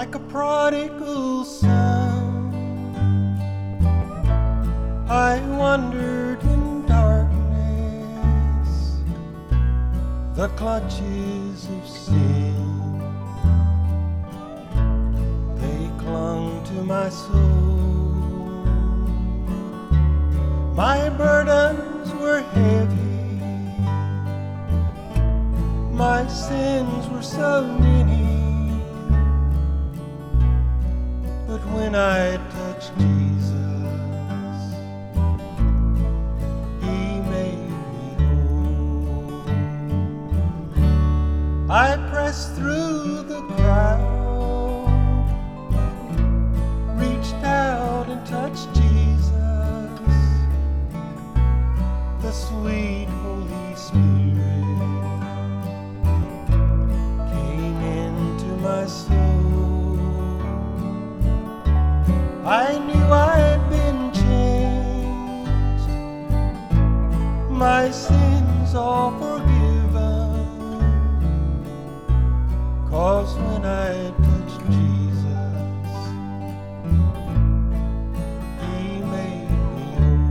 like a prodigal son. I wandered in darkness, the clutches of sin. They clung to my soul. My burdens were heavy, my sins were so many. But when I touched Jesus, He made me whole. I pressed through the crowd, reached out and touched Jesus, the sweet Holy Spirit came into my soul. I knew I'd been changed, my sins all forgiven, 'cause when I touched Jesus, He made me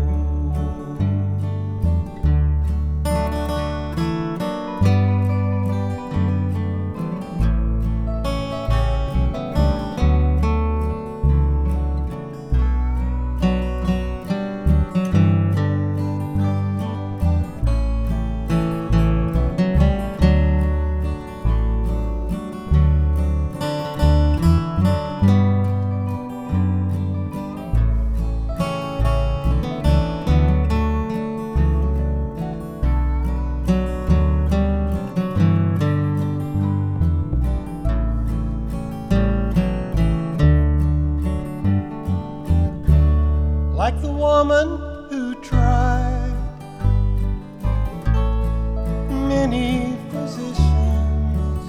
like the woman who tried many physicians.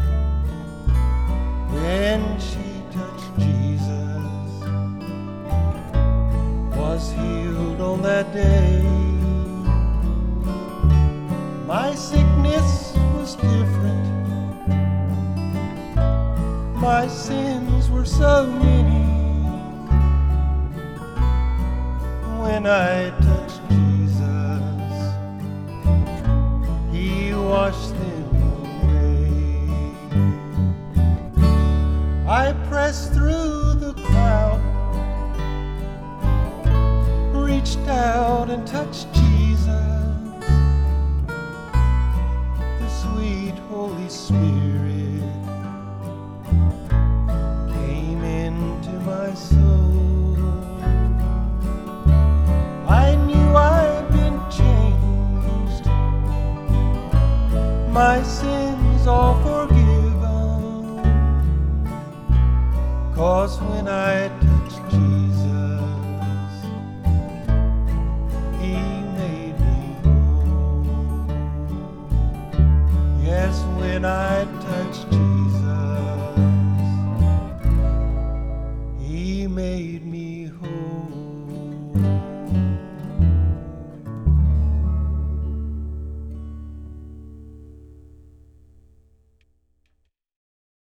When she touched Jesus, was healed on that day. My sickness was different, my sins were so many. When I touched Jesus, He washed them away. I pressed through the crowd, reached out and touched Jesus, the sweet Holy Spirit came into my soul. I knew I'd been changed, my sins all forgiven, 'cause when I touched Jesus, He made me whole. Yes, when I touched Jesus,